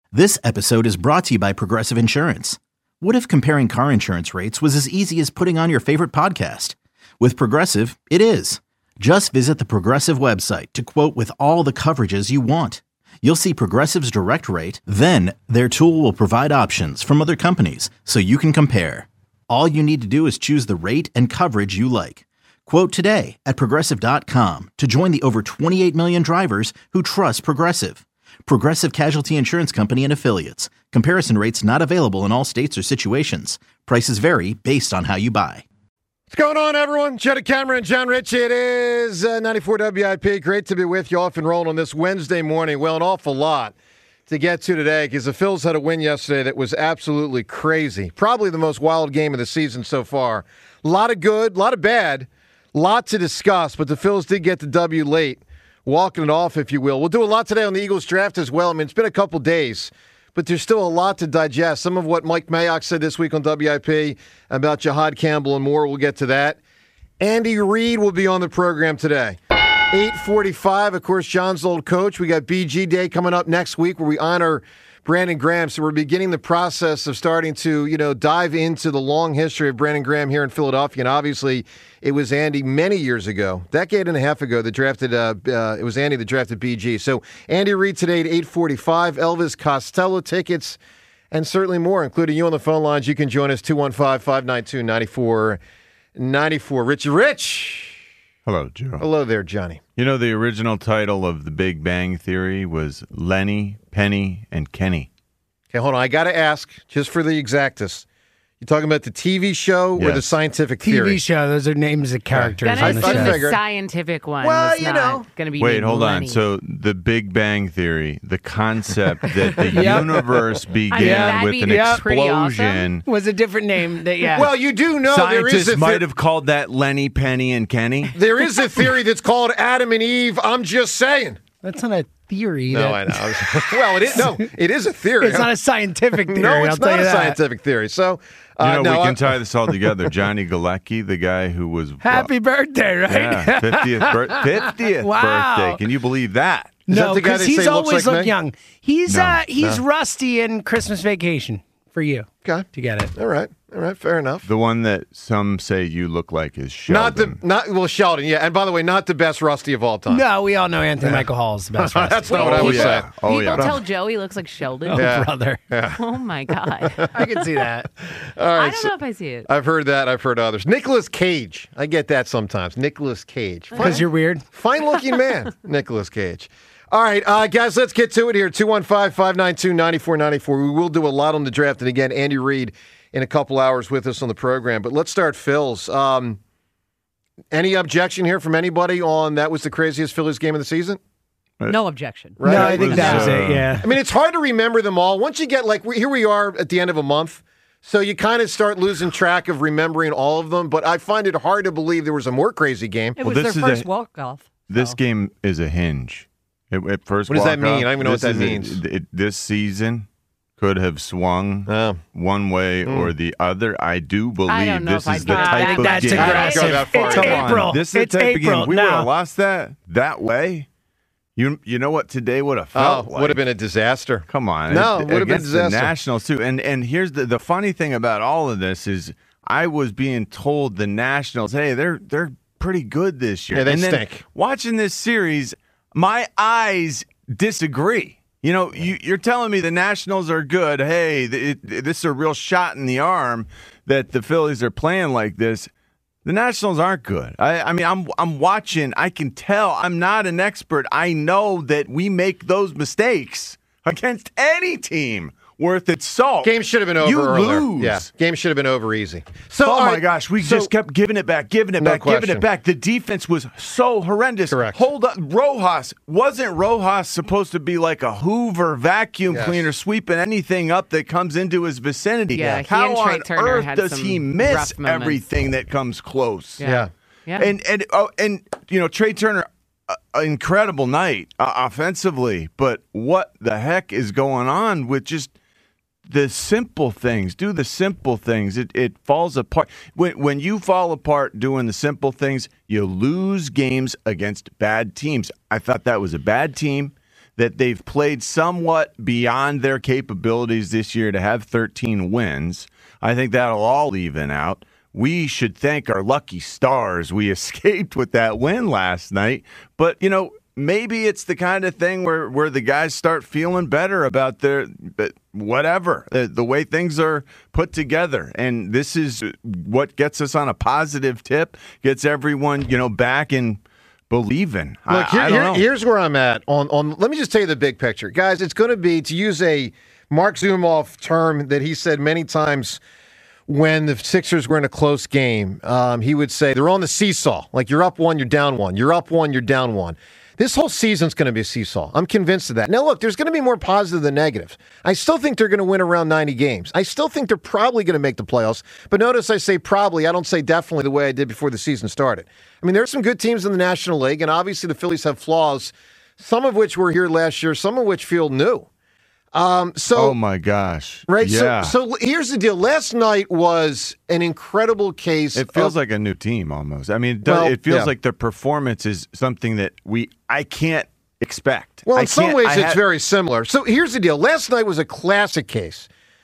This episode is brought to you by Progressive Insurance. What if comparing car insurance rates was as easy as putting on your favorite podcast? With Progressive, it is. Just visit the Progressive website to quote with all the coverages you want. You'll see Progressive's direct rate, then their tool will provide options from other companies so you can compare. All you need to do is choose the rate and coverage you like. Quote today at Progressive.com to join the over 28 million drivers who trust Progressive. Progressive Casualty Insurance Company and Affiliates. Comparison rates not available in all states or situations. Prices vary based on how you buy. What's going on, everyone? Jeddah Cameron, John Rich. It is 94 WIP. Great to be with you off and rolling on this Wednesday morning. Well, an awful lot to get to today because the Phils had a win yesterday that was absolutely crazy. Probably the most wild game of the season so far. A lot of good, a lot of bad, a lot to discuss, but the Phils did get the W late. Walking it off, if you will. We'll do a lot today on the Eagles draft as well. I mean, it's been a couple days, but there's still a lot to digest. Some of what Mike Mayock said this week on WIP about Jihad Campbell and more, we'll get to that. Andy Reid will be on the program today. 8:45, of course, John's old coach. We got BG Day coming up next week where we honor Brandon Graham. So we're beginning the process of starting to, dive into the long history of Brandon Graham here in Philadelphia. And obviously, it was Andy many years ago, decade and a half ago, that drafted. It was Andy that drafted BG. So Andy Reid today at 8:45. Elvis Costello tickets and certainly more, including you on the phone lines. You can join us 215-592-9494. Rich. Hello, Joe. Hello there, Johnny. You know, the original title of The Big Bang Theory was Lenny, Penny, and Kenny. Okay, hold on. I got to ask, just for the exactness, you talking about the TV show or the scientific theory? TV show. Those are names of characters. I Then I assume the figured. scientific one Well, was not going to be Wait, named hold on. Lenny. So The Big Bang Theory, the concept that the universe began that'd with be an pretty explosion. Was a different name. Well, you do know there is Scientists might have called that Lenny, Penny, and Kenny. There is a theory that's called Adam and Eve. I'm just saying. That's not a theory. No, I know. Well, it is. No, it is a theory. It's not a scientific theory. No, I'll it's tell not you a that. scientific theory. So, We no, can tie this all together. Johnny Galecki, the guy who was Happy birthday, right? yeah, 50th Wow. birthday. Can you believe that? Is that No, the guy because they he's say looks always like looked me? young. He's No. Rusty in Christmas Vacation for you Okay. to get it. All right. Fair enough. The one that some say you look like is Sheldon. Sheldon. Yeah, and by the way, not the best Rusty of all time. No, we all know Anthony Michael Hall is the best. Rusty. That's not what I would say. Oh, People yeah. tell Joe he looks like Sheldon. Oh, Yeah. brother. Oh, my God. I can see that. All right. I don't know if I see it. I've heard that. I've heard others. Nicolas Cage. I get that sometimes. Nicolas Cage. Because you're weird. Fine-looking man, Nicolas Cage. All right, guys, let's get to it here. 215-592-9494. We will do a lot on the draft. And again, Andy Reid in a couple hours with us on the program. But let's start Phil's. Any objection here from anybody on that was the craziest Phillies game of the season? No objection. Right? No, I think that was uh, it, yeah. I mean, it's hard to remember them all. Once you get, here we are at the end of a month, so you kind of start losing track of remembering all of them. But I find it hard to believe there was a more crazy game. It Well, was this their is first walk-off. This game is a hinge. At first, What does that walk-off, mean? I don't even know what this that is means. This season could have swung one way or the other. I do believe don't know this if is I'd the go type that of That's game. aggressive. Go that far. It's Come on. April. This is the It's type of April. game. We would No. have lost that way. You know what today would have felt like? Would have been a disaster. Come on. No, it would have been a against the disaster. Nationals, too. And here's the funny thing about all of this is I was being told the Nationals, hey, they're pretty good this year. Yeah, they and then stink. Watching this series, my eyes disagree. You know, you're telling me the Nationals are good. Hey, this is a real shot in the arm that the Phillies are playing like this. The Nationals aren't good. I mean, I'm watching. I can tell. I'm not an expert. I know that we make those mistakes against any team worth its salt. Game should have been over You earlier. lose. Yeah, game should have been over easy. So, Oh all my right, gosh, we so- just kept giving it back, giving it No back, giving question. it back. The defense was so horrendous. Correct. Hold up, wasn't Rojas supposed to be like a Hoover vacuum Yes. cleaner, sweeping anything up that comes into his vicinity? Yeah, he How and Trey on Turner earth had does some he miss rough moments. everything that comes close? Yeah. Yeah. And Trey Turner, incredible night offensively, but what the heck is going on with just the simple things? Do the simple things. It falls apart. When you fall apart doing the simple things, you lose games against bad teams. I thought that was a bad team that they've played somewhat beyond their capabilities this year to have 13 wins. I think that'll all even out. We should thank our lucky stars we escaped with that win last night. But, maybe it's the kind of thing where the guys start feeling better about their whatever, the way things are put together. And this is what gets us on a positive tip, gets everyone, back and believing. Look, I don't know. Here's where I'm at. On let me just tell you the big picture. Guys, it's going to be, to use a Mark Zumoff term that he said many times when the Sixers were in a close game, he would say they're on the seesaw. Like, you're up one, you're down one. You're up one, you're down one. This whole season's going to be a seesaw. I'm convinced of that. Now, look, there's going to be more positive than negative. I still think they're going to win around 90 games. I still think they're probably going to make the playoffs. But notice I say probably. I don't say definitely the way I did before the season started. I mean, there are some good teams in the National League, and obviously the Phillies have flaws, some of which were here last year, some of which feel new. Oh my gosh! Right. Yeah. So here's the deal. Last night was an incredible case. It feels like a new team almost. I mean, it feels like the performance is something that I can't expect. Well, in some ways, it's very similar. So here's the deal. Last night was a classic case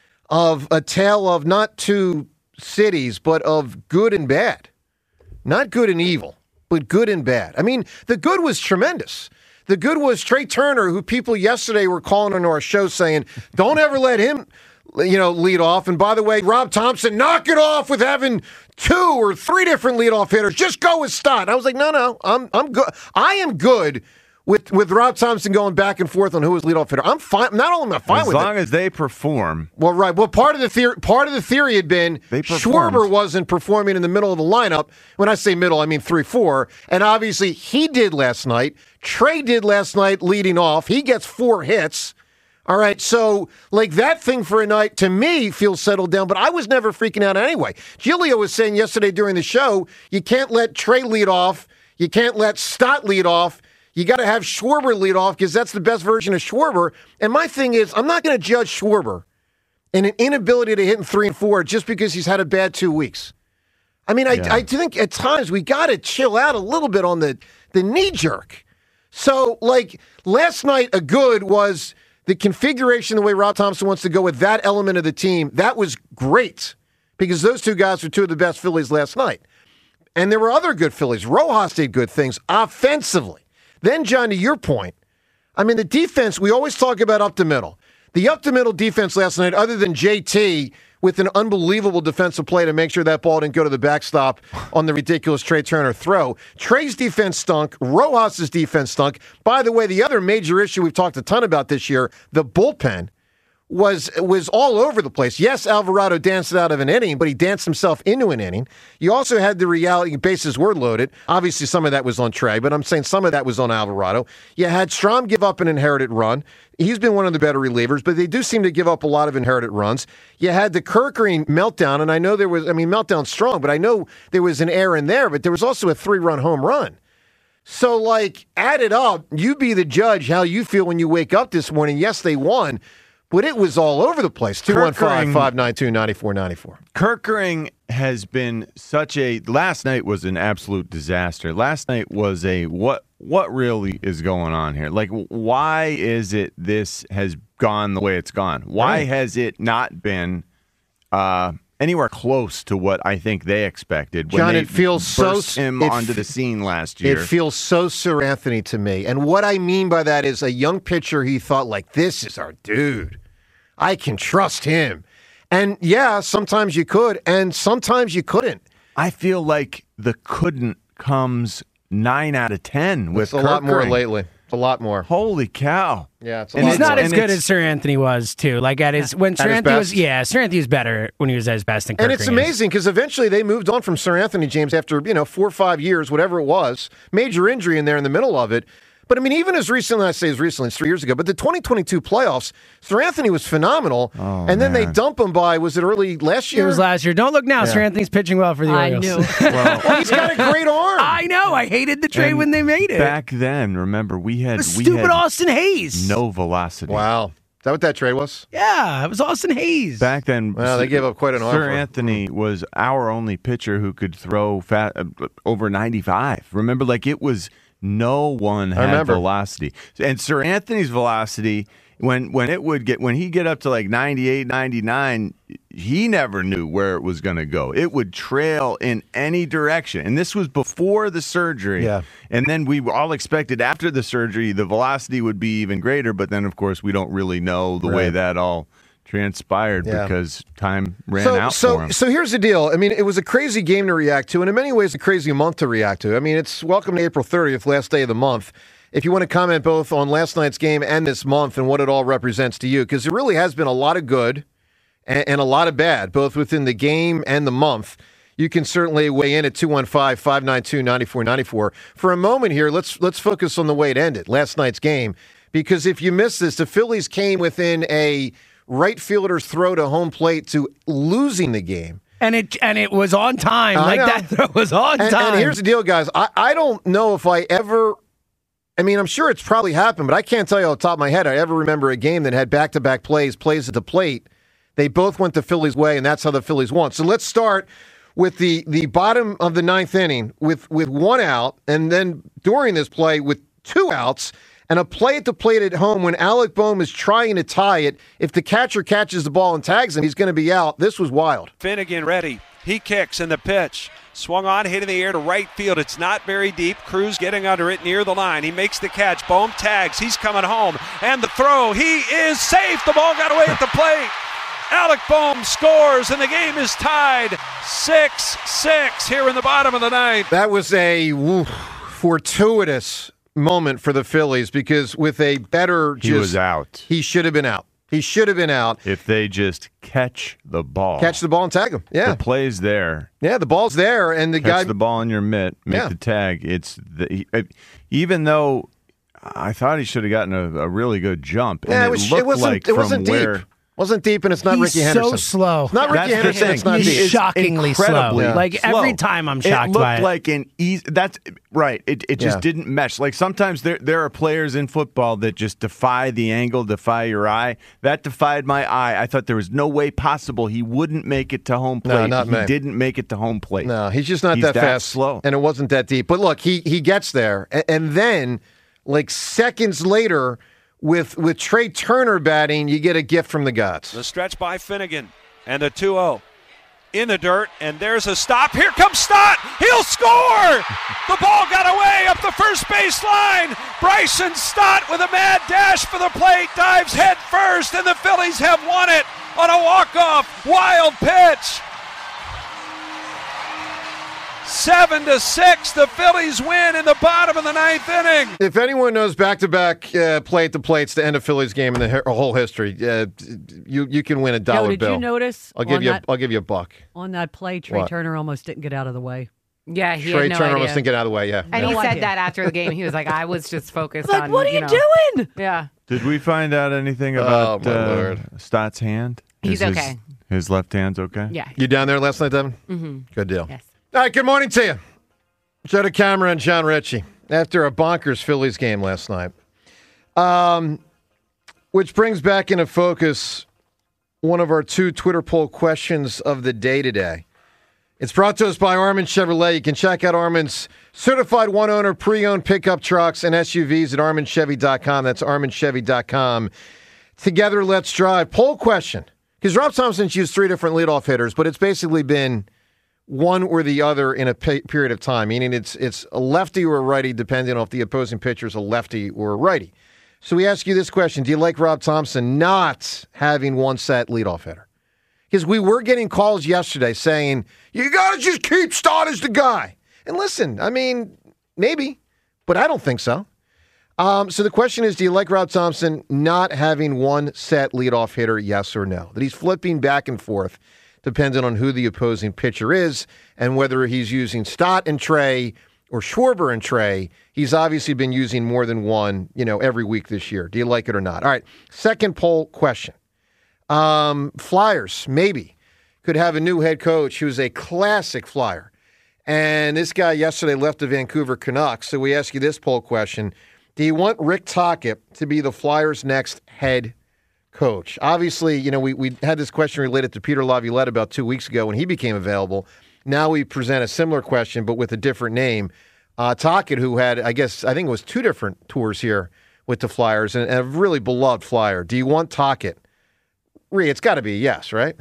of a tale of not two cities, but of good and bad. Not good and evil, but good and bad. I mean, the good was tremendous. The good was Trey Turner, who people yesterday were calling into our show saying, don't ever let him, lead off. And by the way, Rob Thompson, knock it off with having 2 or 3 different leadoff hitters. Just go with Stott. I was like, no, I'm good. I am good with Rob Thompson going back and forth on who was leadoff hitter. I'm fine. Not only am I fine with it. As long as they perform. Well, right. Well, part of the theory had been Schwarber wasn't performing in the middle of the lineup. When I say middle, I mean 3-4. And obviously he did last night. Trey did last night leading off. He gets 4 hits. All right, so that thing for a night, to me, feels settled down, but I was never freaking out anyway. Giulio was saying yesterday during the show, you can't let Trey lead off. You can't let Stott lead off. You got to have Schwarber lead off because that's the best version of Schwarber. And my thing is, I'm not going to judge Schwarber in an inability to hit in 3 and 4 just because he's had a bad 2 weeks. I mean, I think at times we got to chill out a little bit on the knee jerk. So, last night, a good was the configuration, the way Rob Thompson wants to go with that element of the team. That was great because those 2 guys were 2 of the best Phillies last night. And there were other good Phillies. Rojas did good things offensively. Then, John, to your point, I mean, the defense, we always talk about up the middle. The up the middle defense last night, other than JT with an unbelievable defensive play to make sure that ball didn't go to the backstop on the ridiculous Trey Turner throw. Trey's defense stunk. Rojas' defense stunk. By the way, the other major issue we've talked a ton about this year, the bullpen, was all over the place. Yes, Alvarado danced it out of an inning, but he danced himself into an inning. You also had the reality, bases were loaded. Obviously, some of that was on Trey, but I'm saying some of that was on Alvarado. You had Strahm give up an inherited run. He's been one of the better relievers, but they do seem to give up a lot of inherited runs. You had the Kerkering meltdown, and I know meltdown's strong, but I know there was an error in there, but there was also a 3-run home run. So, add it up. You be the judge how you feel when you wake up this morning. Yes, they won. But it was all over the place. 215-592-9494. Kerkering has been last night was an absolute disaster. Last night was what really is going on here? Why is it this has gone the way it's gone? Why has it not been anywhere close to what I think they expected when John, they it feels burst him onto the scene last year? It feels so Sir Anthony to me. And what I mean by that is a young pitcher, he thought, this is our dude. I can trust him. And, yeah, sometimes you could, and sometimes you couldn't. I feel like the couldn't comes 9 out of 10 with Kerkering. A lot more lately. It's a lot more. Holy cow. Yeah, it's a lot He's more. not as good as Sir Anthony was, too. Sir Anthony was better when he was at his best than Kerkering. And it's amazing because eventually they moved on from Sir Anthony, James, after, 4 or 5 years, whatever it was. Major injury in there in the middle of it. But, even as recently, it's 3 years ago, but the 2022 playoffs, Sir Anthony was phenomenal. And then they dump him by, was it early last year? It was last year. Don't look now. Yeah. Sir Anthony's pitching well for the Orioles. I knew. Well, he's got a great arm. I know. I hated the trade when they made it. Back then, remember, we had Austin Hayes. No velocity. Wow. Is that what that trade was? Yeah, it was Austin Hayes. Back then, well, they gave up quite an arm. Sir Anthony was our only pitcher who could throw over 95. Remember, it was No one had velocity. And Sir Anthony's velocity, when he'd get up to like 98, 99, he never knew where it was going to go. It would trail in any direction. And this was before the surgery. Yeah. And then we all expected after the surgery the velocity would be even greater, but then of course we don't really know the way that all transpired because time ran out for him. So here's the deal. I mean, it was a crazy game to react to, and in many ways a crazy month to react to. I mean, it's welcome to April 30th, last day of the month. If you want to comment both on last night's game and this month and what it all represents to you, because there really has been a lot of good and a lot of bad, both within the game and the month, you can certainly weigh in at 215-592-9494. For a moment here, let's focus on the way it ended, last night's game, because if you missed this, the Phillies came within a right fielder's throw to home plate to losing the game. And it was on time. That throw was on time. And here's the deal, guys. I don't know if I ever... I mean, I'm sure it's probably happened, but I can't tell you off the top of my head I ever remember a game that had back-to-back plays at the plate. They both went the Phillies' way, and that's how the Phillies won. So let's start with the bottom of the ninth inning with one out, and then during this play with two outs, and a play at the plate at home when Alec Bohm is trying to tie it. If the catcher catches the ball and tags him, he's going to be out. This was wild. Finnegan ready. He kicks in the pitch. Swung on, hit in the air to right field. It's not very deep. Cruz getting under it near the line. He makes the catch. Bohm tags. He's coming home. And the throw. He is safe. The ball got away at the plate. Alec Bohm scores, and the game is tied 6-6 here in the bottom of the ninth. That was a fortuitous moment for the Phillies because with a better... He was out. He should have been out. He should have been out. If they just catch the ball. Catch the ball and tag him. Yeah. The play's there. Yeah, the ball's there. And the guy... Catch the ball in your mitt, make the tag. Even though I thought he should have gotten a really good jump. Yeah, and it wasn't deep. Wasn't deep, and it's not Ricky Henderson. He's so slow. It's not Ricky Henderson. It's not deep. He's shockingly slow. Yeah. Like, every time I'm shocked by it. It looked like an easy... That's right. It just didn't mesh. Like, sometimes there are players in football that just defy the angle, defy your eye. That defied my eye. I thought there was no way possible he wouldn't make it to home plate. No, he didn't make it to home plate. No, he's just not that fast. Slow. And it wasn't that deep. But look, he gets there. And then, like seconds later... With Trey Turner batting, you get a gift from the gods. The stretch by Finnegan and the 2-0 in the dirt, and there's a stop. Here comes Stott. He'll score. The ball got away up the first base line. Bryson Stott with a mad dash for the plate, dives head first, and the Phillies have won it on a walk-off wild pitch. 7-6, the Phillies win in the bottom of the ninth inning. If anyone knows back-to-back plate-to-plates to end a Phillies game in the whole history, you can win $1 bill. Did you notice? I'll give you $1. On that play, Trey Turner almost didn't get out of the way. Yeah, he Trey had no Turner idea. almost didn't get out of the way. Yeah, and he No said idea. that after the game. He was like, "I was just focused Like, on what are you doing? Yeah, Did we find out anything about Lord. Stott's hand? He's okay. His left hand's okay? yeah. You down there last night, Devin? Mm-hmm. Good deal. Yes. All right, good morning to you. Joe DeCamara and John Ritchie after a bonkers Phillies game last night. Which brings back into focus one of our two Twitter poll questions of the day today. It's brought to us by Armin Chevrolet. You can check out Armin's certified one-owner pre-owned pickup trucks and SUVs at arminchevy.com. That's arminchevy.com. Together, let's drive. Poll question. Because Rob Thompson's used 3 different leadoff hitters, but it's basically been one or the other in a period of time, meaning it's a lefty or a righty, depending on if the opposing pitcher is a lefty or a righty. So we ask you this question. Do you like Rob Thompson not having one set leadoff hitter? Because we were getting calls yesterday saying, you got to just keep Stott as the guy. And listen, I mean, maybe, but I don't think so. So the question is, do you like Rob Thompson not having one set leadoff hitter, yes or no? That he's flipping back and forth, depending on who the opposing pitcher is and whether he's using Stott and Trey or Schwarber and Trey. He's obviously been using more than one, every week this year. Do you like it or not? All right, second poll question. Flyers, maybe, could have a new head coach who's a classic Flyer. And this guy yesterday left the Vancouver Canucks. So we ask you this poll question. Do you want Rick Tocchet to be the Flyers' next head coach? Obviously, we had this question related to Peter Laviolette about 2 weeks ago when he became available. Now we present a similar question, but with a different name. Tocchet, who had, I think it was 2 different tours here with the Flyers, and a really beloved Flyer. Do you want Tocchet? Rhea, it's got to be a yes, right?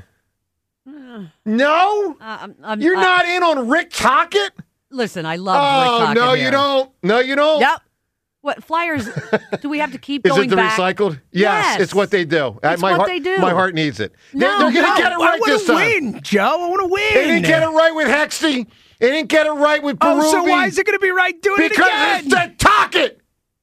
No? You're not in on Rick Tocchet? Listen, I love Rick Tocchet. No, you don't. No, you don't. Yep. What, Flyers, do we have to keep Is going it the back? recycled? Yes, it's what they do. It's what they do. My heart needs it. No, They're going to get it right this time. I want to win, Joe. I want to win. They didn't get it right with Hexty. They didn't get it right with Berube. Oh, so why is it going to be right doing it again? Because it's the Tocchet.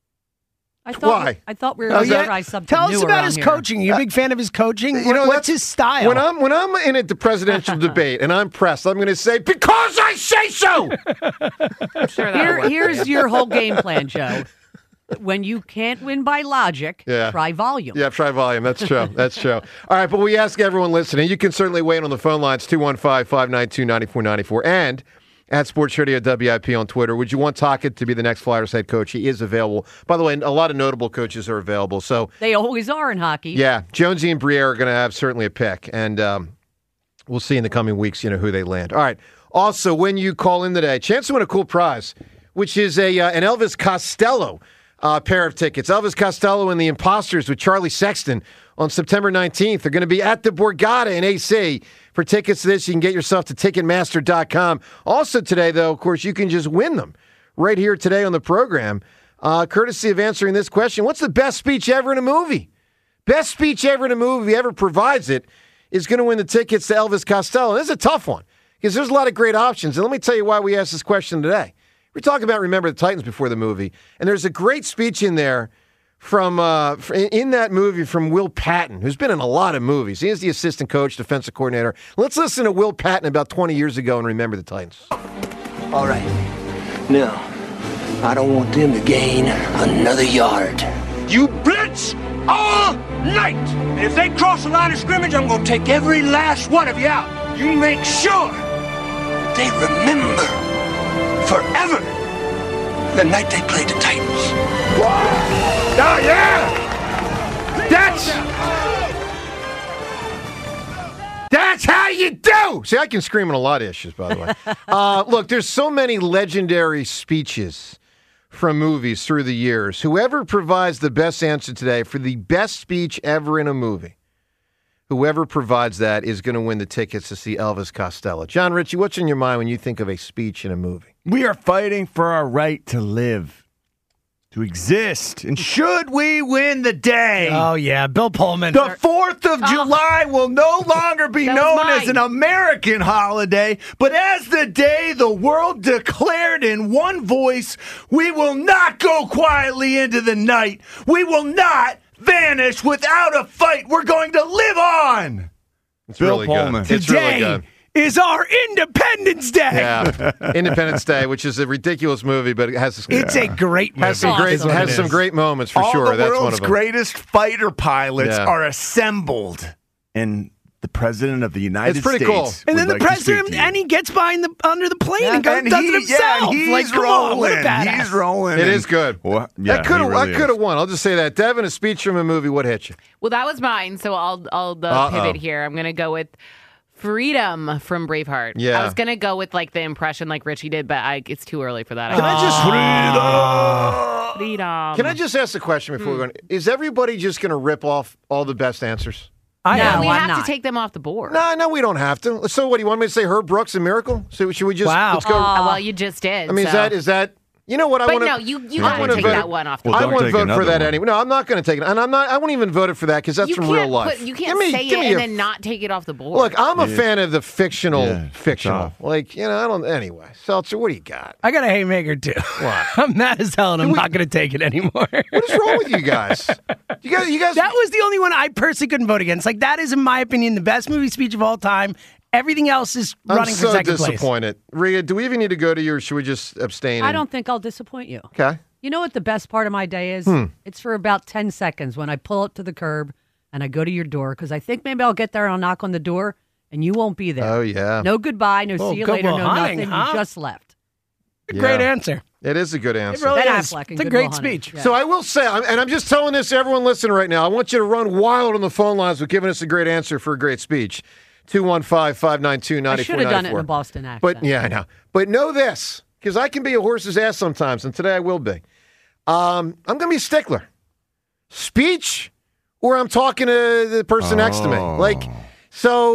I thought we were going to try something Tell new us about around his here. coaching. Are you a big fan of his coaching? What's his style? When I'm in a presidential debate and I'm pressed, I'm going to say, because I say so. I'm sure that'll work. Here's your whole game plan, Joe. When you can't win by logic, try volume. Yeah, try volume. That's true. That's true. All right, but we ask everyone listening. You can certainly weigh in on the phone lines, 215-592-9494, and at Sports Radio WIP on Twitter. Would you want Tocchet to be the next Flyers head coach? He is available. By the way, a lot of notable coaches are available. So they always are in hockey. Yeah, Jonesy and Briere are going to have certainly a pick, and we'll see in the coming weeks, who they land. All right. Also, when you call in today, chance to win a cool prize, which is an Elvis Costello pair of tickets. Elvis Costello and the Imposters with Charlie Sexton on September 19th. They're going to be at the Borgata in AC. For tickets to this, you can get yourself to Ticketmaster.com. Also today, though, of course, you can just win them right here today on the program, courtesy of answering this question. What's the best speech ever in a movie? Best speech ever in a movie, whoever provides it, is going to win the tickets to Elvis Costello. This is a tough one because there's a lot of great options. And let me tell you why we asked this question today. We're talking about Remember the Titans before the movie, and there's a great speech in there from in that movie from Will Patton, who's been in a lot of movies. He is the assistant coach, defensive coordinator. Let's listen to Will Patton about 20 years ago and Remember the Titans. All right. Now, I don't want them to gain another yard. You blitz all night. And if they cross the line of scrimmage, I'm going to take every last one of you out. You make sure that they remember forever the night they played the Titans. Oh, yeah! That's how you do! See, I can scream on a lot of issues, by the way. Look, there's so many legendary speeches from movies through the years. Whoever provides the best answer today for the best speech ever in a movie, whoever provides that is going to win the tickets to see Elvis Costello. John Ritchie, what's in your mind when you think of a speech in a movie? We are fighting for our right to live, to exist. And should we win the day? Oh, yeah. Bill Pullman. The 4th of July will no longer be known as an American holiday, but as the day the world declared in one voice, we will not go quietly into the night. We will not vanish without a fight. We're going to live on. It's Bill really Pullman. good. It's really good. Is our Independence Day. Yeah, Independence Day, which is a ridiculous movie, but it has a great movie. Has some great moments for sure. All the That's world's one of them. greatest fighter pilots are assembled, and the president of the United States. It's pretty cool. And then would the like to speak president, to you. and he gets behind under the plane and goes, And does it himself. he's like, come rolling. on, what a badass. He's rolling. It is good. Well, yeah, that could have really won. I'll just say that. Devin, a speech from a movie, what hit you? Well, that was mine, so I'll pivot here. I'm going to go with Freedom from Braveheart. Yeah. I was going to go with like the impression like Richie did, but it's too early for that. Can I just Freedom. Can I just ask a question before we go on? Is everybody just going to rip off all the best answers? No, know, we I'm have not. to take them off the board. No, we don't have to. So what, do you want me to say Herb Brooks and Miracle? So should we just let's go? Well, you just did. I mean, so. is that you know what I But want to? no, you got to take that one off the Well, I board. don't won't take vote for another that one. anyway. No, I'm not going to take it, and I won't even vote for that because that's You from can't real life. you can't say give it me and a- then not take it off the board. Look, I'm a fan of the fictional. it's off. Like, I don't. Anyway, Seltzer, what do you got? I got a haymaker, too. What? I'm mad as hell, and I'm not going to take it anymore. What is wrong with you guys? You guys. That was the only one I personally couldn't vote against. Like, that is, in my opinion, the best movie speech of all time. Everything else is running for I'm so second place. disappointed. Rhea, do we even need to go to you, or should we just abstain? I don't think I'll disappoint you. Okay. You know what the best part of my day is? It's for about 10 seconds when I pull up to the curb and I go to your door because I think maybe I'll get there and I'll knock on the door and you won't be there. Oh, yeah. No goodbye, no see you good later, no hunting, nothing. huh? You just left. Great answer. It is a good answer. It really Ben is. Affleck and It's a Good great Will Hunting. speech. Yeah. So I will say, and I'm just telling this to everyone listening right now, I want you to run wild on the phone lines with giving us a great answer for a great speech. 215-592-9494. I should have done it in a Boston accent. But, yeah, I know. But know this. because I can be a horse's ass sometimes, and today I will be. I'm going to be a stickler. Speech, or I'm talking to the person next to me. Like, so.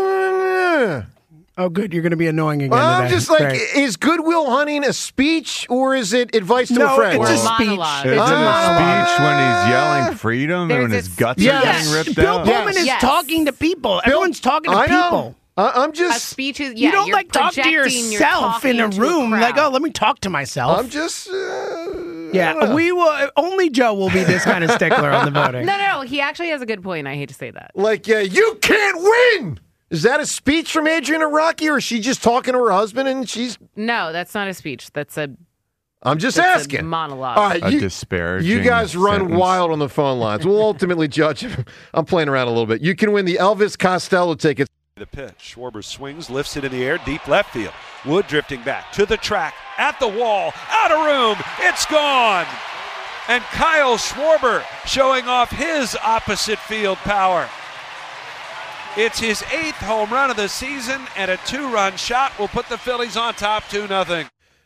Oh, good. You're going to be annoying again I'm today. just like, Great. is Goodwill Hunting a speech, or is it advice to a friend? It's a Or speech. monologue. It's Is a it a monologue. speech when he's yelling freedom and There's when his this- guts Yes. are getting ripped Bill out? Pullman is Yes. talking to people. Everyone's talking to I know. people. I'm A just. speech is, You don't you're like talk to projecting, you're yourself in a talking to room. Like, crowd. oh, let me talk to myself. I'm just. Yeah, we will. Only Joe will be this kind of stickler on the voting. No, he actually has a good point. I hate to say that. Like, you can't win. Is that a speech from Adrian Iraqi, or is she just talking to her husband and she's. No, that's not a speech. That's a I'm just That's asking. a monologue. All right, A disparaging you guys run sentence. wild on the phone lines. We'll ultimately judge him. I'm playing around a little bit. You can win the Elvis Costello tickets. The pitch. Schwarber swings, lifts it in the air, deep left field. Wood drifting back to the track, at the wall, out of room. It's gone. And Kyle Schwarber showing off his opposite field power. It's his 8th home run of the season, and a 2-run shot will put the Phillies on top 2-0.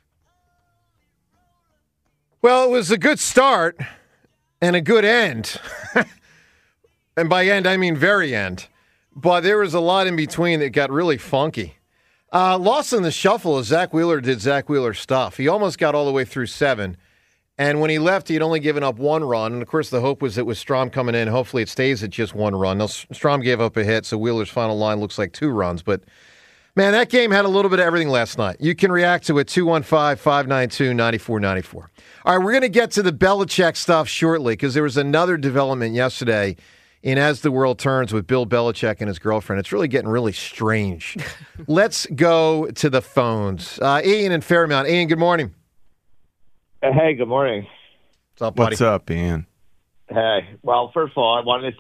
Well, it was a good start and a good end. And by end, I mean very end. But there was a lot in between that got really funky. Lost in the shuffle as Zach Wheeler did Zach Wheeler stuff. He almost got all the way through 7. And when he left, he had only given up 1 run. And, of course, the hope was that with Strom coming in, hopefully it stays at just 1 run. Now, Strom gave up a hit, so Wheeler's final line looks like 2 runs. But, man, that game had a little bit of everything last night. You can react to it, 215-592-9494. All right, we're going to get to the Belichick stuff shortly because there was another development yesterday in As the World Turns with Bill Belichick and his girlfriend. It's really getting really strange. Let's go to the phones. Ian in Fairmount. Ian, good morning. Hey, good morning. What's up, buddy? What's up, Ian? Hey, well, first of all, I wanted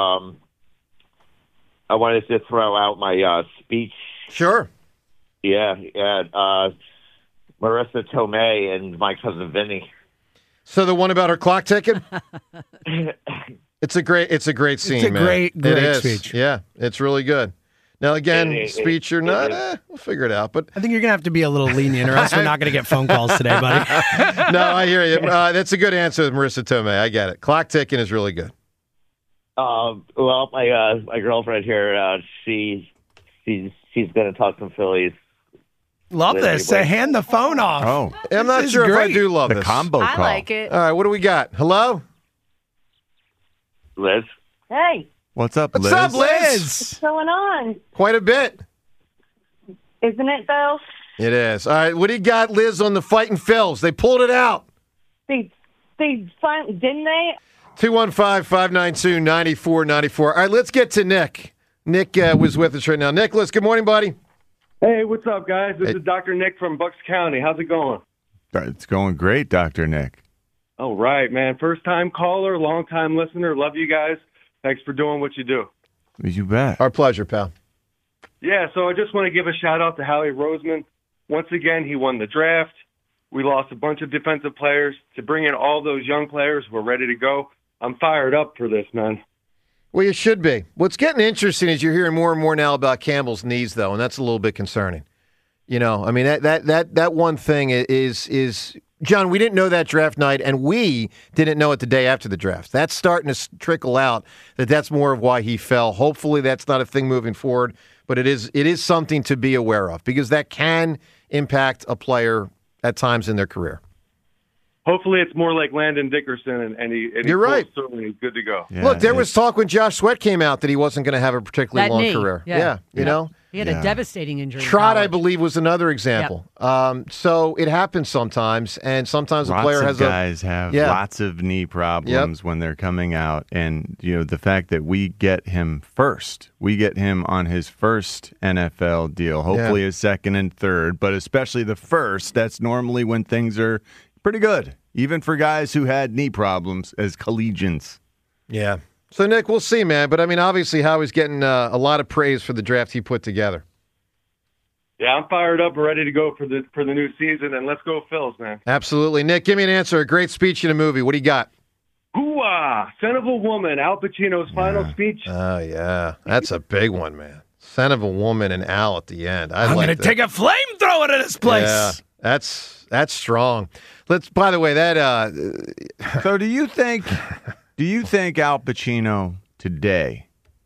to throw out my speech. Sure. Yeah, Marissa Tomei and my cousin Vinny. So the one about her clock ticking? It's a great scene, It's a man. great It is. speech. Yeah, it's really good. Now, again, It- speech or not, we'll figure it out. But I think you're going to have to be a little lenient or else we're not going to get phone calls today, buddy. no, I hear you. That's a good answer with Marissa Tomei. I get it. Clock ticking is really good. Well, my girlfriend here, she's going to talk some Phillies. Love this. Hand the phone off. Oh, I'm not This is sure if I great. do love the this. combo I call. like it. All right, what do we got? Hello? Liz? Hey, What's up, What's Liz? up, Liz? what's going on? Quite a bit. Isn't it, though? It is. All right, what do you got, Liz, on the Fighting Phils? They pulled it out. They finally, didn't they? 215-592-9494. All right, let's get to Nick. Nick was with us right now. Nicholas, good morning, buddy. Hey, what's up, guys? This Hey. is Dr. Nick from Bucks County. How's it going? It's going great, Dr. Nick. All right, man. First-time caller, long-time listener. Love you guys. Thanks for doing what you do. You bet. Our pleasure, pal. Yeah, so I just want to give a shout-out to Howie Roseman. Once again, he won the draft. We lost a bunch of defensive players. To bring in all those young players who are ready to go, I'm fired up for this, man. Well, you should be. What's getting interesting is you're hearing more and more now about Campbell's knees, though, and that's a little bit concerning. You know, I mean, that one thing is John, we didn't know that draft night, and we didn't know it the day after the draft. That's starting to trickle out that's more of why he fell. Hopefully that's not a thing moving forward, but it is something to be aware of because that can impact a player at times in their career. Hopefully it's more like Landon Dickerson, and You're right. Certainly he's good to go. Yeah, Look, there was talk when Josh Sweat came out that he wasn't going to have a particularly That long knee. career. Yeah. You know? He had a devastating injury. in Trot, I college. believe, was another example. So it happens sometimes, and sometimes a Lots player of has guys have lots of knee problems when they're coming out, and the fact that we get him first, we get him on his first NFL deal, hopefully his second and third, but especially the first. That's normally when things are pretty good, even for guys who had knee problems as collegians. Yeah. So, Nick, we'll see, man. But, I mean, obviously Howie's getting a lot of praise for the draft he put together. Yeah, I'm fired up and ready to go for the new season, and let's go Phils, man. Absolutely. Nick, give me an answer. A great speech in a movie. What do you got? Hooah! Son of a Woman, Al Pacino's final speech. Oh, yeah. That's a big one, man. Son of a woman and Al at the end. I'm going to take a flamethrower to this place. Yeah. That's strong. By the way, that. So do you think Al Pacino today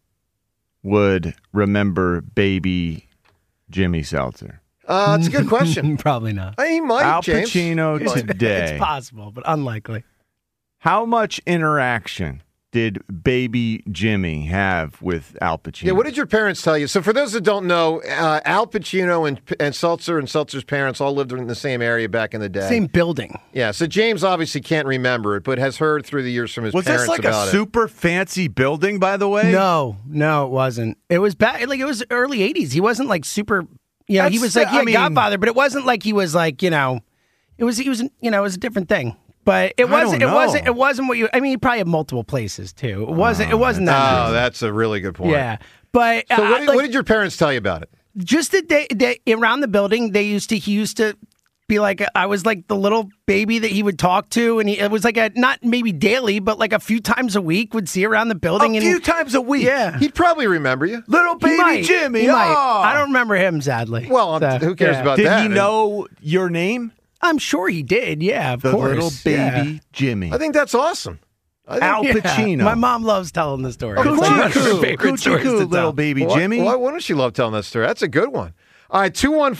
would remember baby Jimmy Seltzer? It's a good question. Probably not. He might, Al James. Pacino today. It's possible, but unlikely. How much interaction did baby Jimmy have with Al Pacino? Yeah, what did your parents tell you? So for those that don't know, Al Pacino and Seltzer and Seltzer's parents all lived in the same area back in the day. Same building. Yeah, so James obviously can't remember it, but has heard through the years from his Was parents this like about a super fancy building, by the way? No, it wasn't. It was back, like it was early 80s. He wasn't like super, he was like, Godfather, but it wasn't like he was like, it was a different thing. But it wasn't what you. I mean, he probably had multiple places too. It wasn't that. Oh, that's a really good point. Yeah, but so what did your parents tell you about it? Just that they around the building, he used to be like, I was like the little baby that he would talk to, and it was like not maybe daily, but like a few times a week would see around the building. A few times a week. Yeah, he'd probably remember you, little baby Jimmy. He might. I don't remember him, sadly. Well, who cares about that? Did he know your name? I'm sure he did. Yeah, of course. The little baby Jimmy. I think that's awesome. Al Pacino. My mom loves telling the story. Coochie little baby Jimmy. Why wouldn't she love telling that story? That's a good one. All right,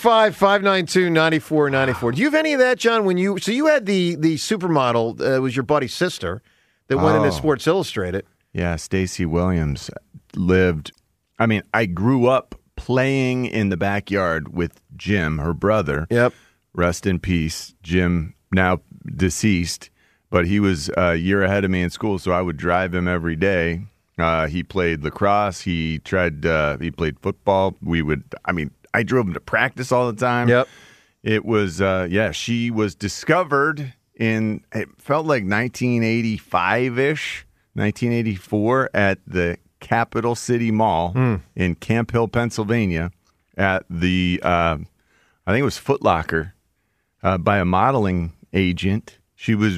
215-592-9494. Do you have any of that, John? You had the supermodel, it was your buddy's sister, that went into Sports Illustrated. Yeah, Stacey Williams lived. I mean, I grew up playing in the backyard with Jim, her brother. Yep. Rest in peace, Jim, now deceased, but he was a year ahead of me in school, so I would drive him every day. He played lacrosse. He played football. I drove him to practice all the time. Yep. It was, she was discovered it felt like 1985-ish, 1984 at the Capital City Mall in Camp Hill, Pennsylvania at the, I think it was Foot Locker. By a modeling agent. She looked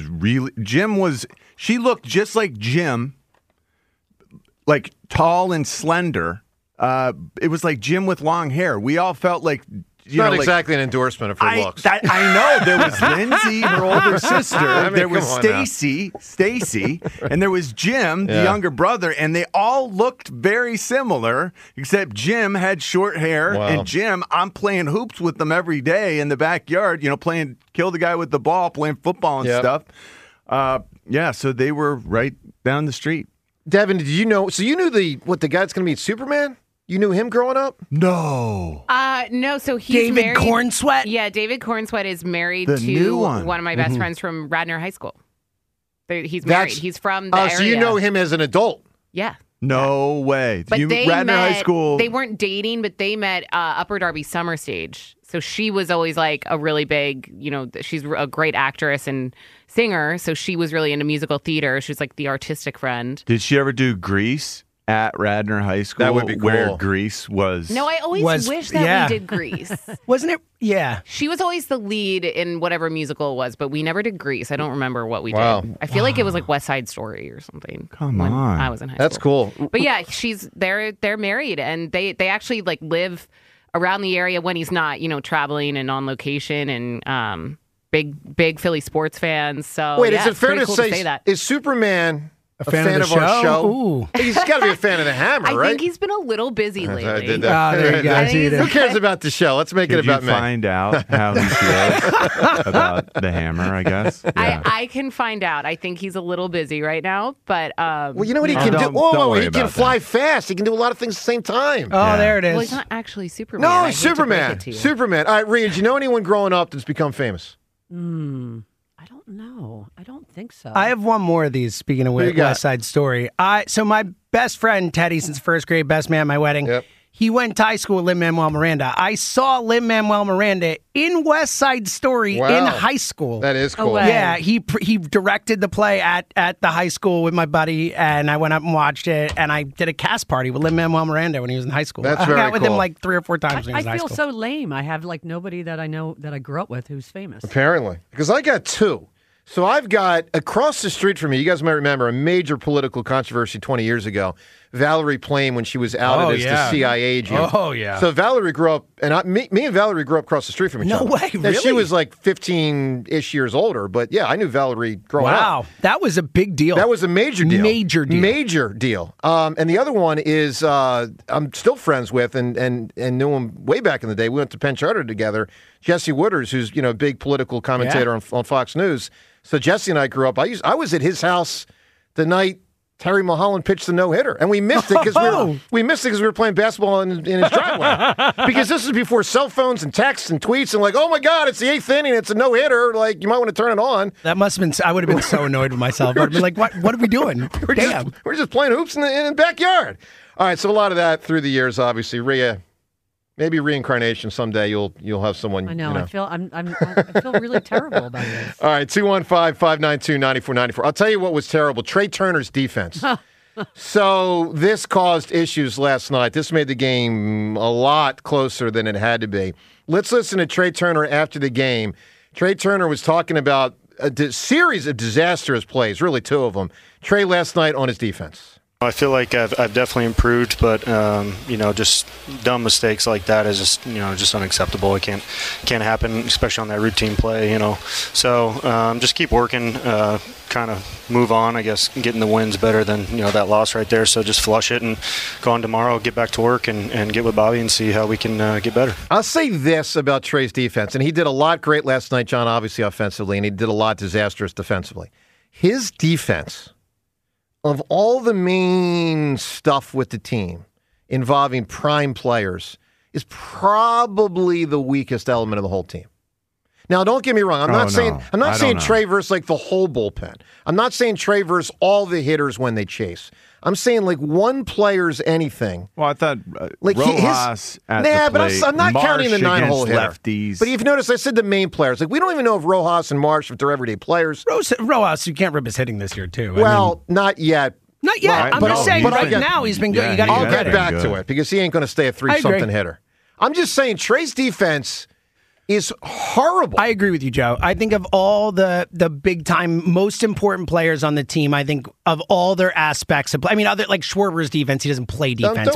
just like Jim, like tall and slender. It was like Jim with long hair. We all felt like, not exactly an endorsement of her looks. I know. There was Lindsay, her older sister. There was Stacy, and there was Jim, the younger brother, and they all looked very similar, except Jim had short hair, and Jim, I'm playing hoops with them every day in the backyard, playing kill the guy with the ball, playing football and stuff. So they were right down the street. Devin, did you know? So you knew the guy that's going to meet Superman? You knew him growing up? No. No, so he's David married. Cornsweet? Yeah, David Cornsweet is married The to new one. of my best friends from Radnor High School. He's married. He's from the area. So you know him as an adult? Yeah. No way. But Radnor High School. They weren't dating, but they met Upper Darby Summer Stage. So she was always like a really big, she's a great actress and singer. So she was really into musical theater. She was like the artistic friend. Did she ever do Grease at Radnor High School? That would be cool. Where Grease was. No, I always wish that we did Grease. Wasn't it? Yeah. She was always the lead in whatever musical it was, but we never did Grease. I don't remember what we did. I feel like it was like West Side Story or something. Come on. I was in high school. That's cool. But yeah, they're married, and they actually like live around the area when he's not, traveling and on location, and big Philly sports fans. So wait, is it fair to cool say that? Is Superman a fan of our our show? Ooh. He's got to be a fan of the Hammer, right? I think he's been a little busy lately. There you go. Who cares about the show? Let's make it about me. Find out how he feels about the Hammer, I guess. Yeah. I can find out. I think he's a little busy right now, but well, you know what he can do? He can fly fast. He can do a lot of things at the same time. Oh, there it is. Well, he's not actually Superman. No, he's Superman. Superman. All right, Rhea, do you know anyone growing up that's become famous? I don't know. I don't think so. I have one more of these, speaking of West Side Story. So my best friend, Teddy, since first grade, best man at my wedding, he went to high school with Lin-Manuel Miranda. I saw Lin-Manuel Miranda in West Side Story in high school. That is cool. Yeah, he directed the play at the high school with my buddy, and I went up and watched it, and I did a cast party with Lin-Manuel Miranda when he was in high school. That's I hung very out with cool. him like 3 or 4 times when he was in high I school. feel so lame. I have like nobody that I know that I grew up with who's famous. Apparently. Because I got 2. So I've got, across the street from me, you guys might remember, a major political controversy 20 years ago. Valerie Plame when she was outed as the CIA agent. Oh, yeah. So Valerie grew up, and me and Valerie grew up across the street from each other. No way, really? She was like 15-ish years older, but yeah, I knew Valerie growing up. Wow, that was a big deal. That was a major deal. Major deal. And the other one is I'm still friends with and knew him way back in the day. We went to Penn Charter together. Jesse Wooders, who's a big political commentator on Fox News. So Jesse and I grew up. I was at his house the night Terry Mulholland pitched the no-hitter, and we missed it because we were playing basketball in his driveway. Because this is before cell phones and texts and tweets and oh my God, it's the 8th inning, it's a no-hitter. Like, you might want to turn it on. That must have been. I would have been so annoyed with myself. I'd be like, what are we doing? We're just playing hoops in the backyard. All right, so a lot of that through the years, obviously. Rhea, maybe reincarnation someday. You'll have someone. I know. I feel really terrible about this. All right, 215-592-9494. I'll tell you what was terrible. Trey Turner's defense. So this caused issues last night. This made the game a lot closer than it had to be. Let's listen to Trey Turner after the game. Trey Turner was talking about a series of disastrous plays, really 2 of them. Trey last night on his defense. I feel like I've definitely improved, but just dumb mistakes like that is just unacceptable. It can't happen, especially on that routine play. So just keep working, kind of move on. I guess getting the wins better than that loss right there. So just flush it and go on tomorrow, get back to work, and get with Bobby and see how we can get better. I'll say this about Trey's defense, and he did a lot great last night, John, obviously offensively, and he did a lot disastrous defensively. His defense, of all the main stuff with the team involving prime players, is probably the weakest element of the whole team. Now, don't get me wrong. I'm not saying Trey versus the whole bullpen. I'm not saying Trey versus all the hitters when they chase. I'm saying one player's anything. Well, I thought Rojas at the plate. But I'm not counting the 9-hole hitter. Lefties. But if you notice, I said the main players. We don't even know if Rojas and Marsh, if they're everyday players. Rojas, you can't rip his hitting this year, too. Well, not yet. Not yet. Right. I'm just saying right now he's been good. I'll get back to it because he ain't going to stay a 3-something hitter. I'm just saying Trey's defense is horrible. I agree with you, Joe. I think of all the big-time, most important players on the team, I think of all their aspects of play. I mean, other Schwarber's defense, he doesn't play defense.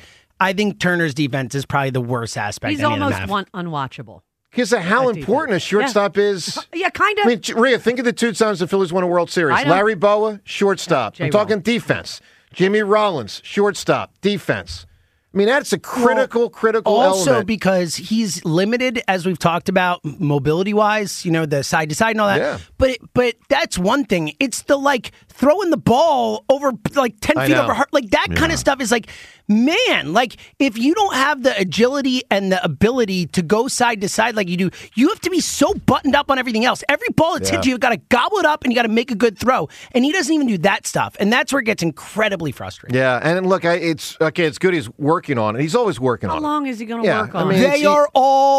I think Turner's defense is probably the worst aspect. He's almost unwatchable. Because of how important a shortstop is. Yeah, kind of. I mean, Rhea, think of the 2 times the Phillies won a World Series. Larry Bowa, shortstop. I'm talking defense. Jimmy Rollins, shortstop, defense. I mean, that's a critical element. Also, because he's limited, as we've talked about, mobility-wise, the side-to-side and all that. Yeah. But that's one thing. It's the, throwing the ball over, 10 feet over heart. That kind of stuff is man, if you don't have the agility and the ability to go side to side like you do, you have to be so buttoned up on everything else. Every ball that's hit you've got to gobble it up and you got to make a good throw. And he doesn't even do that stuff. And that's where it gets incredibly frustrating. Yeah, and look, it's good he's working on it. He's always working on it. How long is he going to work on it? They are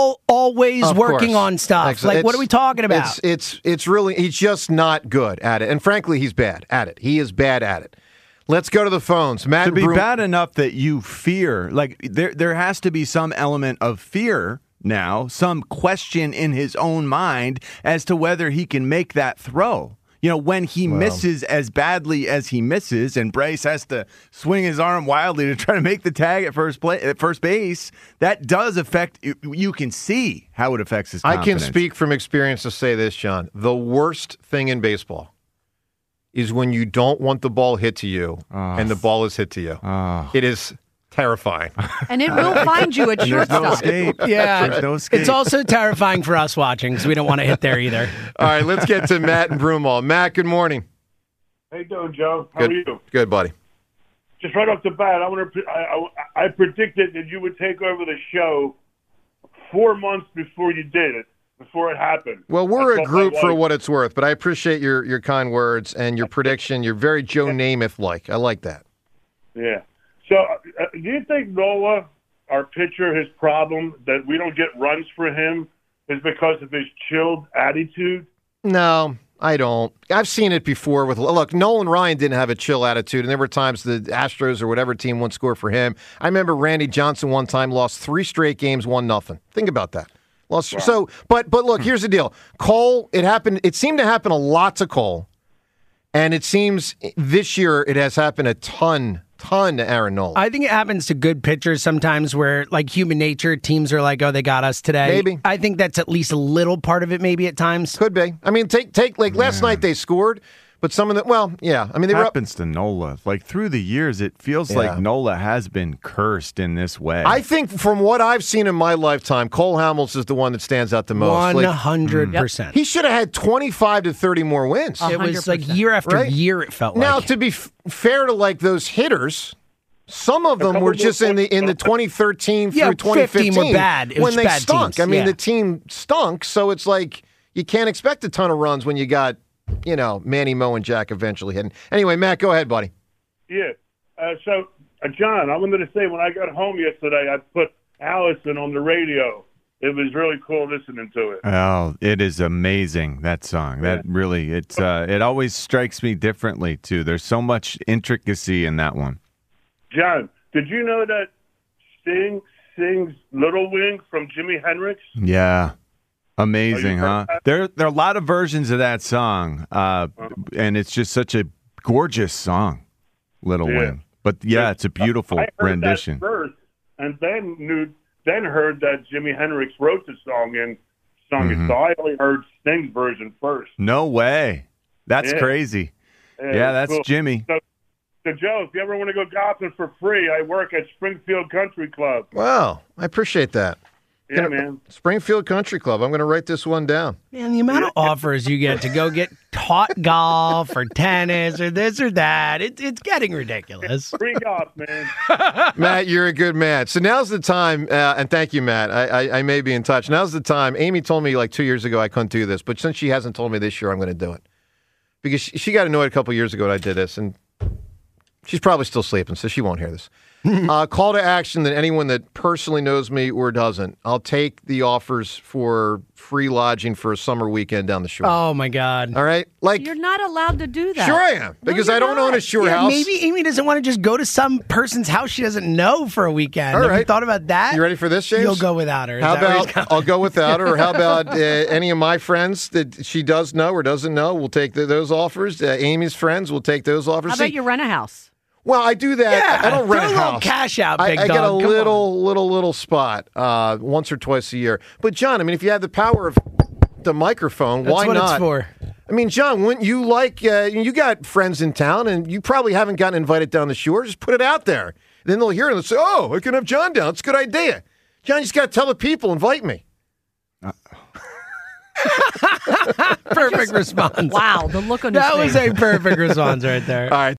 always working on stuff. What are we talking about? It's really, he's just not good at it. And frankly, he's bad at it. He is bad at it. Let's go to the phones. Matt to be bad enough that you fear, there has to be some element of fear now, some question in his own mind as to whether he can make that throw. When he misses as badly as he misses, and Bryce has to swing his arm wildly to try to make the tag at first base, that does affect. You can see how it affects his confidence. I can speak from experience to say this, John. The worst thing in baseball is when you don't want the ball hit to you and the ball is hit to you. It is terrifying. And it will find you at shortstop. No escape. Yeah. There's no escape. It's also terrifying for us watching because we don't want to hit there either. All right, let's get to Matt and Broomall. Matt, good morning. How you doing, Joe? How are you? Good, buddy. Just right off the bat, I predicted that you would take over the show 4 months before you did it. Before it happened. Well, we're a group for what it's worth, but I appreciate your kind words and your prediction. You're very Joe Namath-like. I like that. Yeah. So do you think Nola, our pitcher, his problem that we don't get runs for him is because of his chilled attitude? No, I don't. I've seen it before. Look, Nolan Ryan didn't have a chill attitude, and there were times the Astros or whatever team wouldn't score for him. I remember Randy Johnson one time lost 3 straight games, 1-0. Think about that. Well, so, but look, here's the deal. Cole, it seemed to happen a lot to Cole, and it seems this year it has happened a ton ton to Aaron Nola. I think it happens to good pitchers sometimes where, like human nature, teams are like, oh, they got us today. Maybe. I think that's at least a little part of it maybe at times. Could be. I mean, take like last night they scored, but some of them, well, yeah. I mean, they were up. Happens to Nola. Like through the years, it feels like Nola has been cursed in this way. I think from what I've seen in my lifetime, Cole Hamels is the one that stands out the most. 100%. He should have had 25 to 30 more wins. 100%. It was like year after year, it felt like. Now, to be fair to like those hitters, some of them were just in the 2013 through 2015 were bad. When they bad stunk. Teams. I mean, the team stunk, so it's like you can't expect a ton of runs when you got, Manny, Mo, and Jack eventually hitting. Anyway, Matt, go ahead, buddy. Yeah. So, John, I wanted to say when I got home yesterday, I put Allison on the radio. It was really cool listening to it. Oh, it is amazing, that song. That really, it always strikes me differently, too. There's so much intricacy in that one. John, did you know that Sting sings Little Wing from Jimi Hendrix? Yeah. Amazing, huh? There are a lot of versions of that song, and it's just such a gorgeous song, Little Wing. But, it's a beautiful rendition. That first, and then heard that Jimi Hendrix wrote the song and sung it. So I only heard Sting's version first. No way. That's crazy. Yeah, that's cool. Jimmy. So, Joe, if you ever want to go golfing for free, I work at Springfield Country Club. Wow, I appreciate that. Yeah, man. Springfield Country Club. I'm going to write this one down. Man, the amount of offers you get to go get taught golf or tennis or this or that, it's getting ridiculous. Free golf, man. Matt, you're a good man. So now's the time, and thank you, Matt. I may be in touch. Now's the time. Amy told me like 2 years ago I couldn't do this, but since she hasn't told me this year, I'm going to do it. Because she got annoyed a couple years ago when I did this, and she's probably still sleeping, so she won't hear this. Call to action that anyone that personally knows me or doesn't, I'll take the offers for free lodging for a summer weekend down the shore. Oh, my God. All right? Like, you're not allowed to do that. Sure I am, because I don't own a shore house. Maybe Amy doesn't want to just go to some person's house she doesn't know for a weekend. All right. Have you thought about that? You ready for this, James? You'll go without her. How about I'll go without her, or how about any of my friends that she does know or doesn't know, we'll take those offers. Amy's friends will take those offers. How about you rent a house? Well, I do that. Yeah, I don't rent a little house. Cash out, big I dog. get a little spot once or twice a year. But John, I mean, if you have the power of the microphone, That's why what not? It's for. I mean, John, wouldn't you like? You got friends in town, and you probably haven't gotten invited down the shore. Just put it out there. Then they'll hear it and they'll say, "Oh, I can have John down. It's a good idea." John, you just got to tell the people, invite me. Perfect response. Wow, the look on his face. That was a perfect response right there. All right.